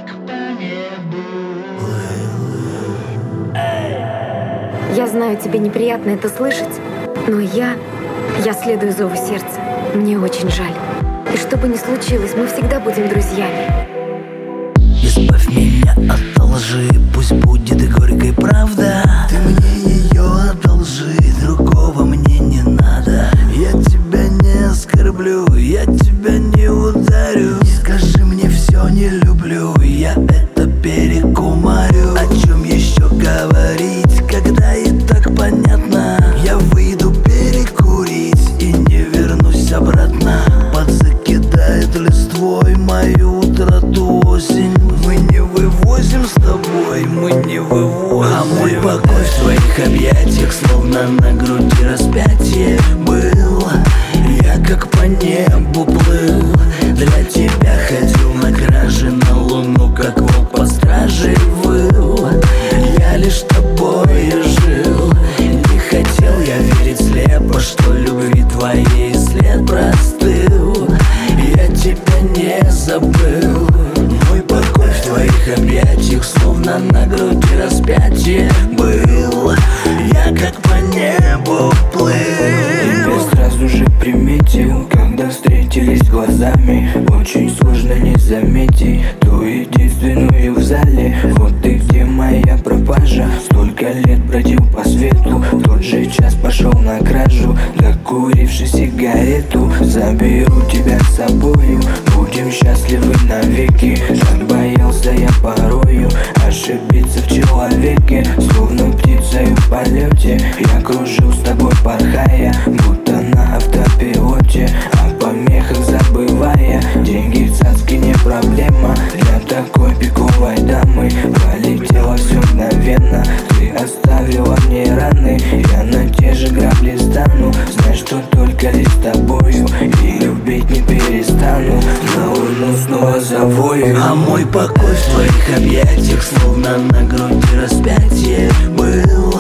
Я знаю, тебе неприятно это слышать, но я следую зову сердца. Мне очень жаль. И что бы ни случилось, мы всегда будем друзьями. Избавь меня от лжи, пусть будет горькой правда. Ты мне ее одолжи, другого мне не надо. Я тебя не оскорблю, я тебя не ударю. Скажи мне все не люблю, я это перекумарю. О чем еще говорить, когда и так понятно? Я выйду перекурить и не вернусь обратно. Подзакидает листвой мою утрату осень. Мы не вывозим с тобой, мы не вывозим. А мой покой в твоих объятиях, словно на груди распятие был. Я как по небу плыл, для тебя ходил на краже, на луну, как волк по страже выл. Я лишь тобой и жил, не хотел я верить слепо, что любви твоей след простыл. Я тебя не забыл. Мой покой в твоих объятиях, словно на груди распятие был. Я как по небу плыл. Тебя сразу же приметил, когда встретились глазами. Очень сложно не заметить ту единственную в зале. Вот ты где моя пропажа. Столько лет бродил по свету, в тот же час пошел на кражу. Докуривши сигарету, заберу тебя с собою. Будем счастливы навеки. Так боялся я порою ошибиться в человеке. Словно птицей в полете я кружил с тобой, порхая, будто на автопилоте, о помехах забывая. Деньги в цацке не проблема для такой пиковой дамы. Полетело все мгновенно, ты оставила мне раны. Я на те же грабли стану, знай, что только лишь с тобою и любить не перестану. На луну снова завою. А мой покой в твоих объятиях, словно на груди распятие был.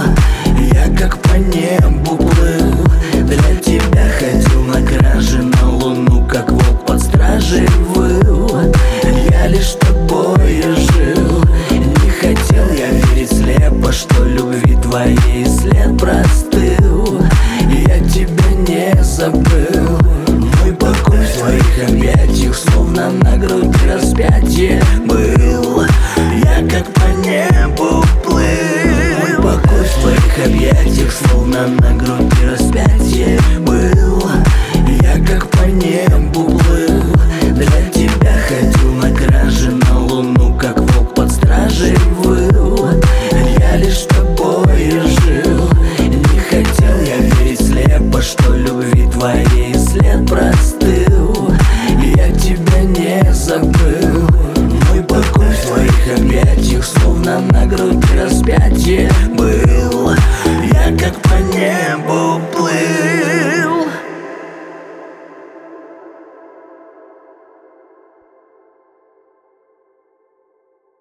Я как по небу плыл, для тебя ходил на краже, на луну, как волк под стражей выл. Я лишь тобой и жил, не хотел я верить слепо, что любви твоей след простыл. Я тебя не забыл. Мой покой в твоих объятиях, словно на груди распятие был. Я как по небу плыл. Мой покой в твоих объятиях, словно на груди распятие был. Я как по небу плыл, для тебя ходил на краже, на луну, как волк под стражей выл. Я лишь тобой и жил, не хотел я верить слепо, что любви твоей след простыл. Я тебя не забыл. Мой покой в твоих объятиях, словно на груди распятие был. Я как по небу плыл.